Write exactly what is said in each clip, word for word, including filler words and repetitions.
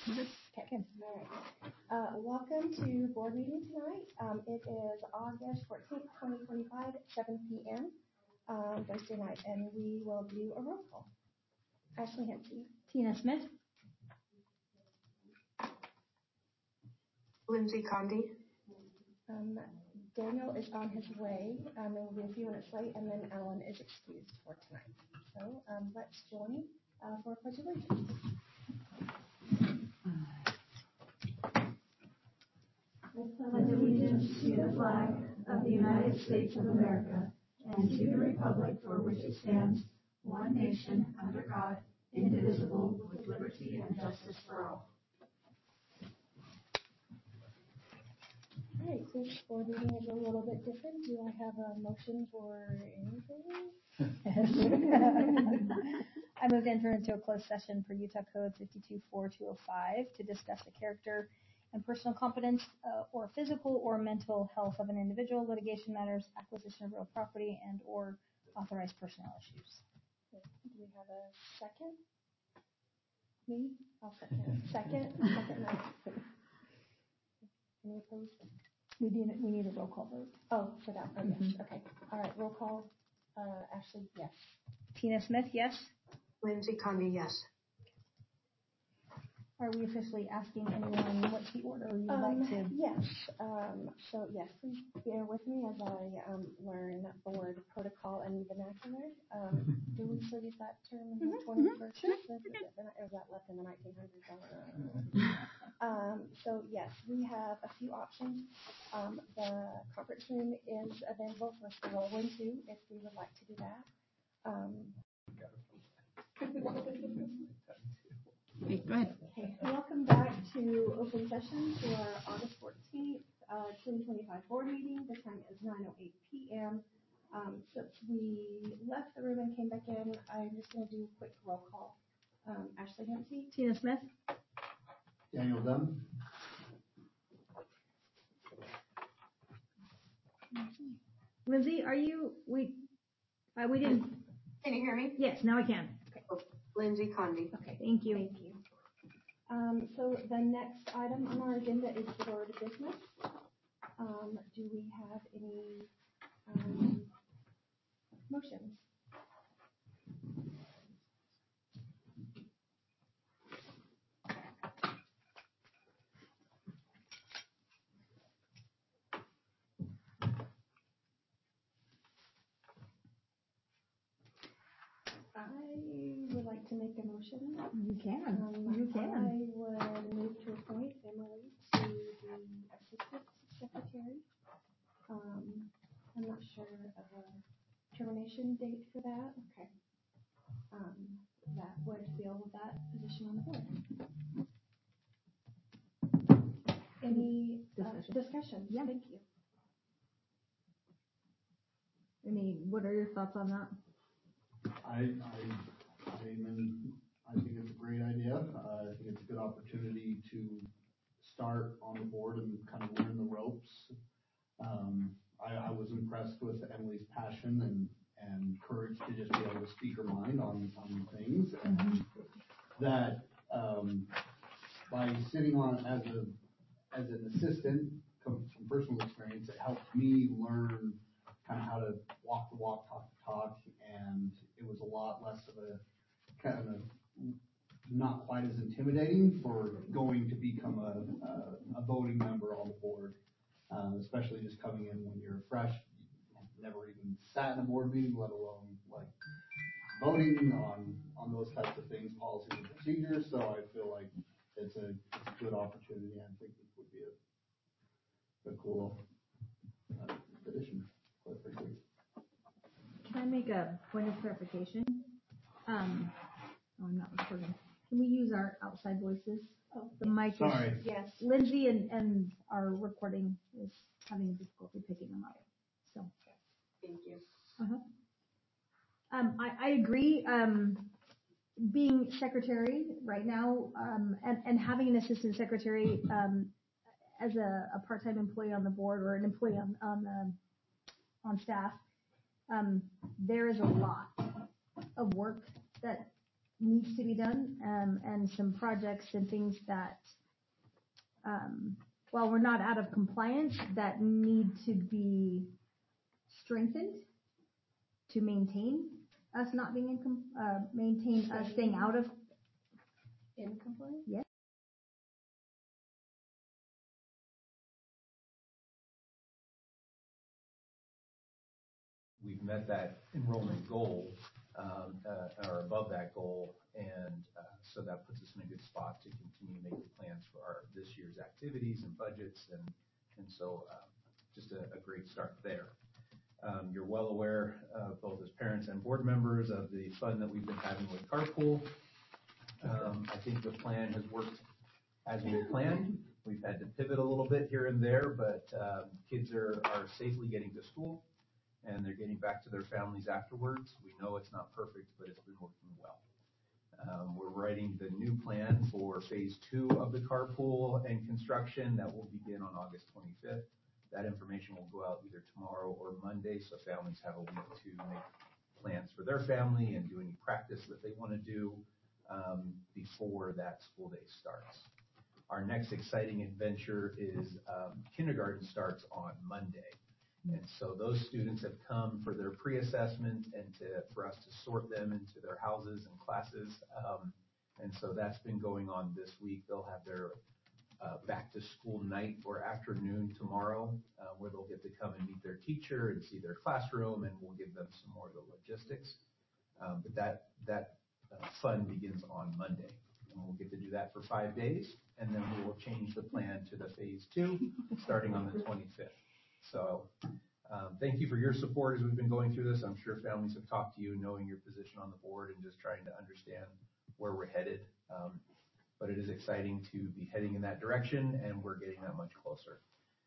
Okay. All right. Uh, welcome to board meeting tonight. Um, it is August fourteenth, twenty twenty-five at seven p.m. Um, Thursday night, and we will do a roll call. Ashley Hempsey. Tina Smith. Lindsay Condi. Um, Daniel is on his way. Um, there will be a few minutes late, and then Alan is excused for tonight. So um, let's join uh, for a pledge of allegiance. I pledge allegiance to the flag of the United States of America and to the republic for which it stands, one nation, under God, indivisible, with liberty and justice for all. All right, this board meeting is a little bit different. Do I have a motion for anything? I moved to enter into a closed session for Utah Code fifty-two four two oh five to discuss the character and personal competence uh, or physical or mental health of an individual, litigation matters, acquisition of real property, and or authorized personnel issues. Do we have a second? Me? I'll second. Second? Second. No. Any opposed? We need we need a roll call vote. Oh, for that. Oh, yes. Mm-hmm. Okay. All right. Roll call. Uh, Ashley, yes. Tina Smith, yes. Lindsay Condi, yes. Are we officially asking anyone what key order you would Um, like to? yes. Um, so yes, please bear with me as I um, learn board protocol and vernacular. Um, do we still use that term in the Mm-hmm, twenty-first sure. century? Or is that left in the nineteen hundreds? I don't know. Um, so yes, we have a few options. Um, the conference room is available for us to roll into if we would like to do that. Um, Okay, go ahead. Okay, welcome back to open session for our August fourteenth, uh, twenty twenty-five board meeting. The time is nine oh eight p.m. Um, since we left the room and came back in, I'm just going to do a quick roll call. Um, Ashley Hempsey. Tina Smith. Daniel Dunn. Lindsay, are you, we, uh, we didn't. Can you hear me? Yes, now I can. Okay. Oh, Lindsay Condi. Okay, thank you. Thank you. Um, so the next item on our agenda is board business. Um, do we have any um, motions? I would like to make a motion. You can. Um, You can. I would move to appoint Emily to the assistant secretary. Um, I'm not sure of a termination date for that. Okay. Um, that would fill that position on the board. Any uh, Discussion. discussion? Yeah. Thank you. I mean, what are your thoughts on that? I, I, I mean, I think it's a great idea. Uh, I think it's a good opportunity to start on the board and kind of learn the ropes. Um, I, I was impressed with Emily's passion and, and courage to just be able to speak her mind on, on things. And Mm-hmm. that um, by sitting on as a as an assistant, from personal experience, it helped me learn kind of how to walk the walk, talk the talk, and it was a lot less of a kind of a, not quite as intimidating for going to become a, a, a voting member on the board, uh, especially just coming in when you're fresh, you've never even sat in a board meeting, let alone like voting on, on those types of things, policies and procedures. So I feel like it's a, it's a good opportunity. I think it would be a, a cool uh, addition. Quite frankly. Can I make a point of clarification? Um, oh, I'm not recording. Can we use our outside voices? Oh, The mic Sorry. is, yes. Lindsay and, and our recording is having difficulty picking them up. So. Thank you. Uh-huh. Um, I, I agree. Um, being secretary right now, um, and, and having an assistant secretary, um, as a, a part-time employee on the board or an employee on, on, um, on staff, um, there is a lot of work that needs to be done, um, and some projects and things that, um, while we're not out of compliance, that need to be strengthened to maintain us not being in, com- uh, maintain us staying out of. In compliance? Yes. We've met that enrollment goal, um, uh, or above that goal, and uh, so that puts us in a good spot to continue making plans for our this year's activities and budgets, and and so uh, just a, a great start there. Um, you're well aware, uh, both as parents and board members, of the fun that we've been having with Carpool. Um, I think the plan has worked as we planned. We've had to pivot a little bit here and there, but um, kids are, are safely getting to school, and they're getting back to their families afterwards. We know it's not perfect, but it's been working well. Um, we're writing the new plan for phase two of the carpool and construction that will begin on August twenty-fifth. That information will go out either tomorrow or Monday, so families have a week to make plans for their family and do any practice that they want to do um, before that school day starts. Our next exciting adventure is um, kindergarten starts on Monday. And so those students have come for their pre-assessment and to, for us to sort them into their houses and classes. Um, and so that's been going on this week. They'll have their uh, back to school night or afternoon tomorrow, uh, where they'll get to come and meet their teacher and see their classroom, and we'll give them some more of the logistics. Um, but that, that uh, fun begins on Monday. And we'll get to do that for five days, and then we will change the plan to the phase two starting on the twenty-fifth. So um, thank you for your support as we've been going through this. I'm sure families have talked to you, knowing your position on the board and just trying to understand where we're headed. Um, but it is exciting to be heading in that direction, and we're getting that much closer.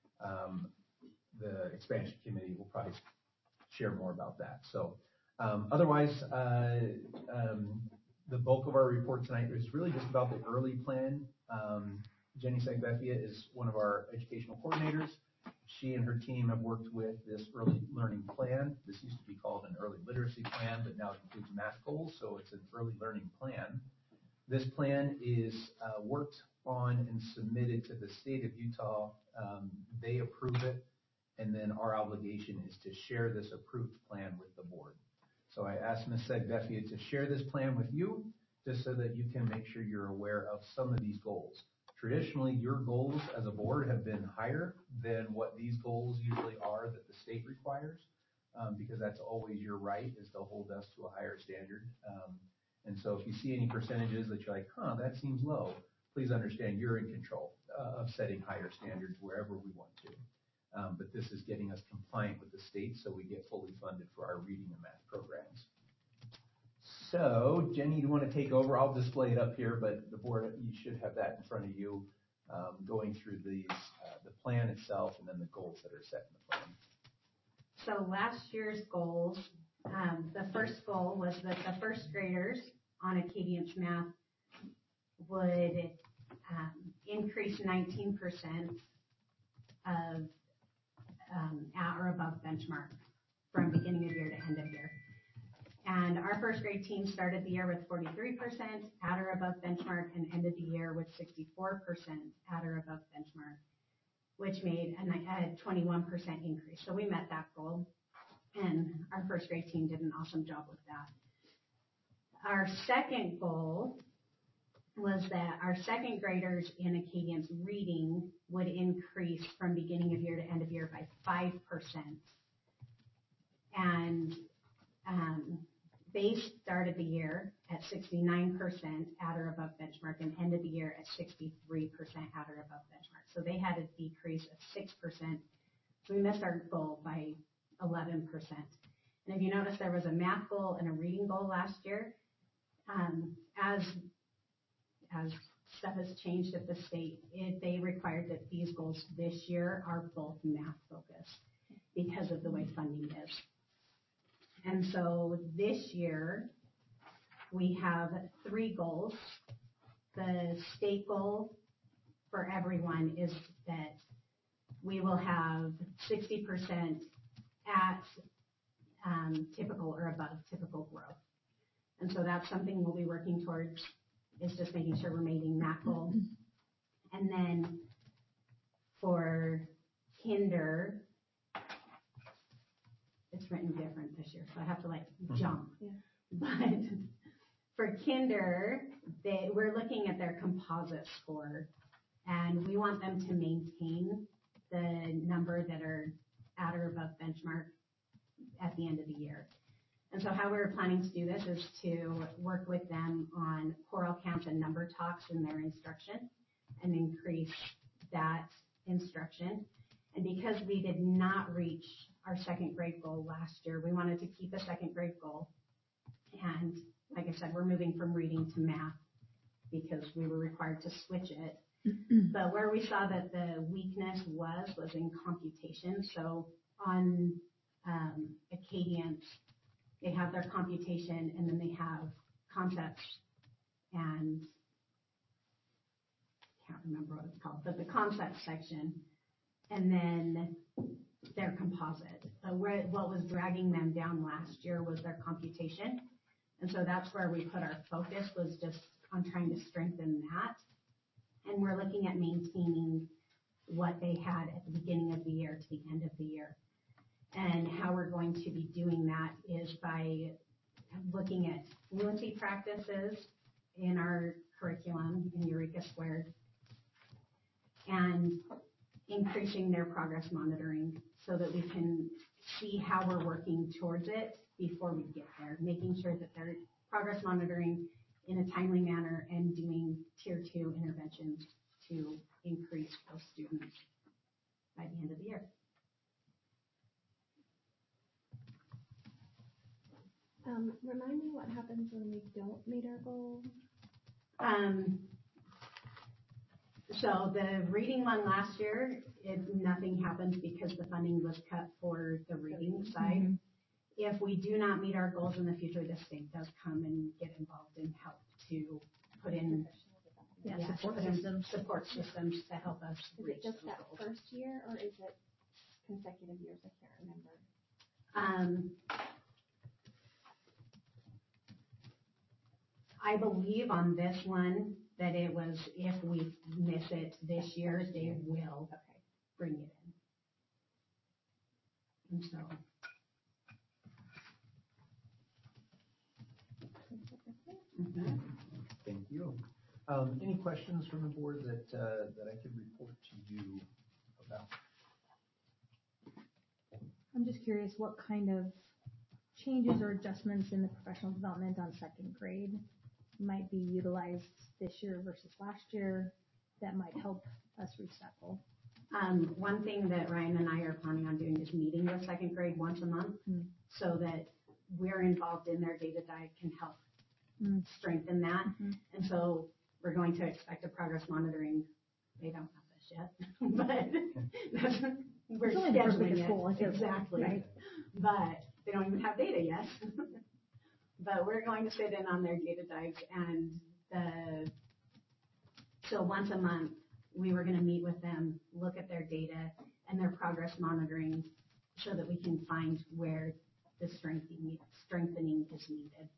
Um, the expansion committee will probably share more about that. So um, otherwise, uh, um, the bulk of our report tonight is really just about the early plan. Um, Jenny Sagbethia is one of our educational coordinators. She and her team have worked with this early learning plan. This used to be called an early literacy plan, but now it includes math goals, so it's an early learning plan. This plan is uh, worked on and submitted to the state of Utah. Um, they approve it, and then our obligation is to share this approved plan with the board. So I asked Miz Sagbethia to share this plan with you, just so that you can make sure you're aware of some of these goals. Traditionally, your goals as a board have been higher than what these goals usually are that the state requires, um, because that's always your right, is to hold us to a higher standard. Um, and so if you see any percentages that you're like, huh, that seems low, please understand you're in control uh, of setting higher standards wherever we want to. Um, but this is getting us compliant with the state, so we get fully funded for our reading and math programs. So, Jenny, you want to take over? I'll display it up here, but the board, you should have that in front of you, um, going through these, uh, the plan itself and then the goals that are set in the plan. So last year's goals, um, the first goal was that the first graders on Acadience Math would um, increase nineteen percent of um, at or above benchmark from beginning of year to end of year. And our first grade team started the year with forty-three percent at or above benchmark and ended the year with sixty-four percent at or above benchmark, which made a, a twenty-one percent increase. So we met that goal, and our first grade team did an awesome job with that. Our second goal was that our second graders in Acadience reading would increase from beginning of year to end of year by five percent. And um, they started the year at sixty-nine percent at or above benchmark and ended the year at sixty-three percent at or above benchmark. So they had a decrease of six percent. So we missed our goal by eleven percent. And if you notice, there was a math goal and a reading goal last year. Um, as, as stuff has changed at the state, it, they required that these goals this year are both math focused because of the way funding is. And so this year, we have three goals. The state goal for everyone is that we will have sixty percent at um, typical or above typical growth. And so that's something we'll be working towards, is just making sure we're meeting that goal. And then for kinder, it's written different this year, so I have to like jump. Yeah. But for kinder, they, we're looking at their composite score, and we want them to maintain the number that are at or above benchmark at the end of the year. And so how we're planning to do this is to work with them on choral counts and number talks in their instruction and increase that instruction. And because we did not reach our second grade goal last year, we wanted to keep a second grade goal. And like I said, we're moving from reading to math because we were required to switch it. But where we saw that the weakness was, was in computation. So on um, Acadians, they have their computation, and then they have concepts and I can't remember what it's called, but the concept section, and then their composite. But where, what was dragging them down last year was their computation. And so that's where we put our focus, was just on trying to strengthen that. And we're looking at maintaining what they had at the beginning of the year to the end of the year. And how we're going to be doing that is by looking at fluency practices in our curriculum in Eureka Squared and increasing their progress monitoring so that we can see how we're working towards it before we get there, making sure that they're progress monitoring in a timely manner and doing tier two interventions to increase those students by the end of the year. Um, remind me what happens when we don't meet our goal. Um, so the reading one last year, it, nothing happens because the funding was cut for the reading side. Mhm. If we do not meet our goals in the future, the state does come and get involved and help to put in Yeah, yeah, support put in systems. support systems to help us Is reach it just those that goals. first year, or is it consecutive years? I can't remember. Um, I believe on this one that it was, if we miss it this year, they will Okay. bring it in. And so, mhm. Thank you. Um, Any questions from the board that, uh, that I could report to you about? I'm just curious what kind of changes or adjustments in the professional development on second grade might be utilized this year versus last year that might help us reach that goal. Um, one thing that Ryan and I are planning on doing is meeting with second grade once a month Mm. so that we're involved in their data-dive can help Mm. strengthen that. Mhm. And so we're going to expect a progress monitoring. They don't have this yet, but that's, we're It's only the first week of scheduling school, it. it's okay, Exactly. right? But they don't even have data yet. But we're going to sit in on their data dives, and the, so once a month, we were going to meet with them, look at their data and their progress monitoring so that we can find where the strengthening, strengthening is needed.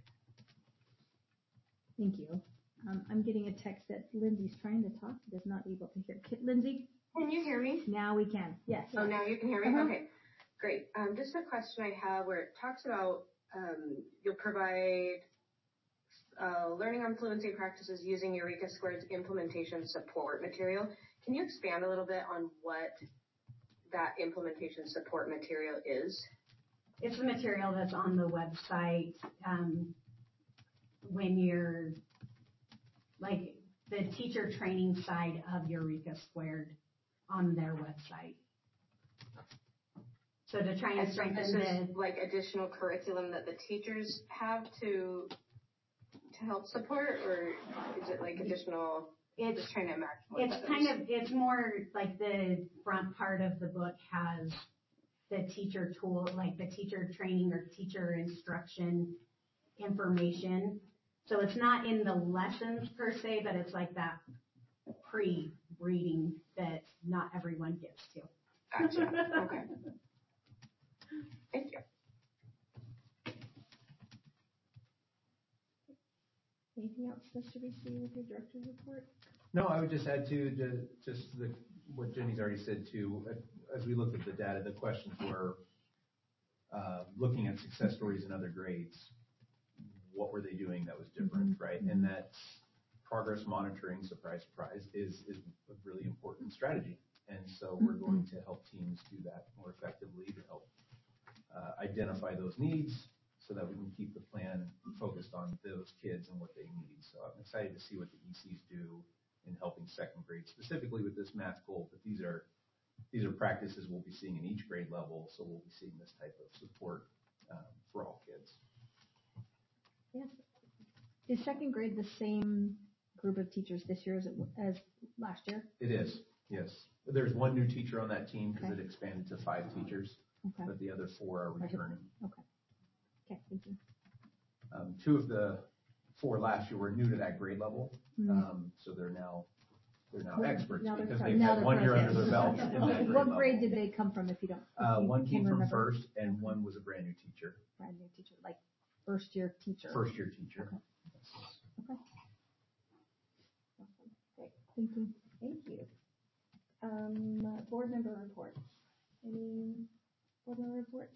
Thank you. Um, I'm getting a text that Lindsay's trying to talk, but is not able to hear. Ki- Lindsay, Can you hear me? now we can. Yes. Oh, now you can hear me? Uh-huh. Okay, great. Um, just a question I have where it talks about, um, you'll provide, uh, learning on fluency practices using Eureka Squared's implementation support material. Can you expand a little bit on what that implementation support material is? It's the material that's on the website, um, when you're, like, the teacher training side of Eureka Squared on their website. So to try and And so strengthen this the, is like additional curriculum that the teachers have to, to help support, or is it like additional, it's, just trying to imagine what it's that kind is. of, it's more like the front part of the book has the teacher tool, like the teacher training or teacher instruction information. So it's not in the lessons per se, but it's like that pre-reading that not everyone gets to. Gotcha, okay. Thank you. Anything else, Mister B C, with your director's report? No, I would just add to, to just the, what Jenny's already said too. As we looked at the data, the questions were uh, looking at success stories in other grades. What were they doing that was different, Mm-hmm. right? Mm-hmm. And that progress monitoring, surprise, surprise, is, is a really important strategy. And so we're going to help teams do that more effectively to help uh, identify those needs so that we can keep the plan focused on those kids and what they need. So I'm excited to see what the E Cs do in helping second grade, specifically with this math goal. But these are these are practices we'll be seeing in each grade level, so we'll be seeing this type of support um, for all kids. Yes. Is second grade the same group of teachers this year as, it, as last year? It is, yes. There's one new teacher on that team because Okay. it expanded to five teachers, Okay. but the other four are returning. Okay. Okay, thank you. Um, two of the four last year were new to that grade level, Mhm. um, so they're now they're now experts Now they're because pro. they've Now had they're one year pros, under their yes. belt in that grade What level. grade did they come from, if you don't? if Uh, you one can came from remember? first, and one was a brand new teacher, Brand new teacher, like first year teacher. first year teacher. Okay. Okay. Awesome. Great. Thank you. Thank you. Um, uh, board member reports. Any board member reports?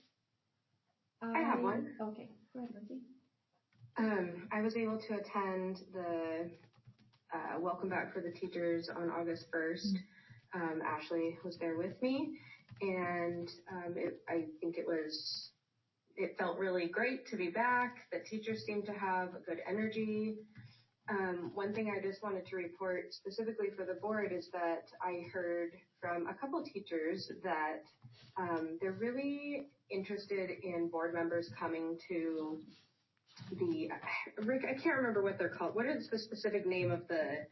I have one. Okay, go ahead, Lindsay. Um, I was able to attend the uh, Welcome Back for the Teachers on August first. Um, Ashley was there with me, and um, it, I think it was, it felt really great to be back. The teachers seemed to have a good energy. Um, one thing I just wanted to report specifically for the board is that I heard from a couple teachers that um, they're really interested in board members coming to the, Rick, I can't remember what they're called. What is the specific name of the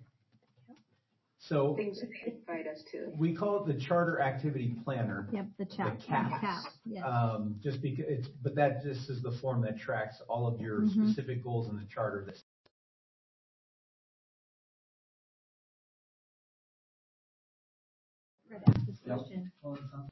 So things that they invite us to? we call it the Charter Activity Planner. Yep, the chat. The CAPS. CAP, yes. Um, just because it's, but that just is the form that tracks all of your Mhm. specific goals in the charter. That's Right, ask this Yep. question.